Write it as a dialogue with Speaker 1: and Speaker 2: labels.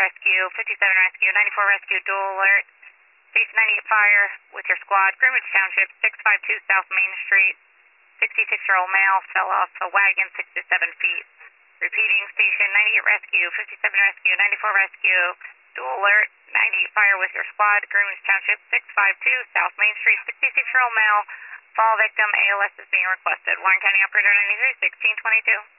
Speaker 1: Rescue, 57 Rescue, 94 Rescue, dual alert. Station 98 fire with your squad, Greenwich Township, 652 South Main Street. 66-year-old male fell off a wagon 6 to 7 feet. Repeating, Station 98 Rescue, 57 Rescue, 94 Rescue, dual alert, 98 fire with your squad, Greenwich Township, 652 South Main Street, 66-year-old male, fall victim, ALS is being requested. Warren County Operator 93, 1622.